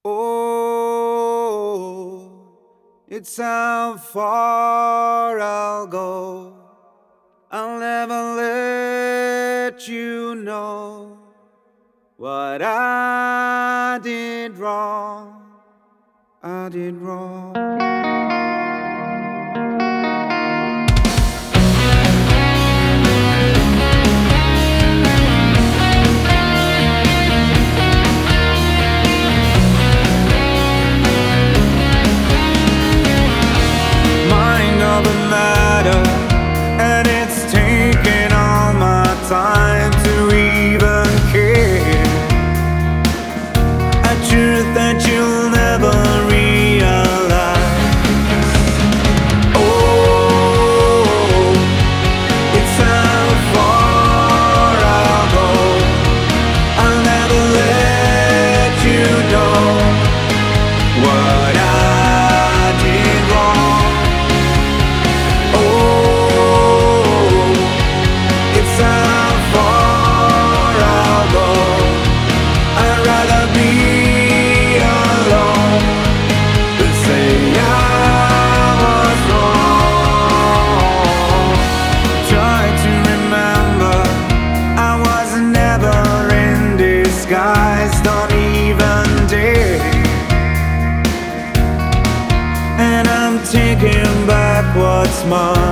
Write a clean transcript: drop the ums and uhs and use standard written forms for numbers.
Oh, it's how far I'll go. I'll never let you know what I did wrong. I did wrong. Mind of the matter, and it's taken all my time to even care. A truth that you'll never realize. Oh, it's how far I'll go. I'll never let you know what I did wrong. Oh, it's how far I'll go. I'd rather be alone than say I was wrong. Try to remember, I was never in disguise, don't even dare. And I'm taking back what's mine.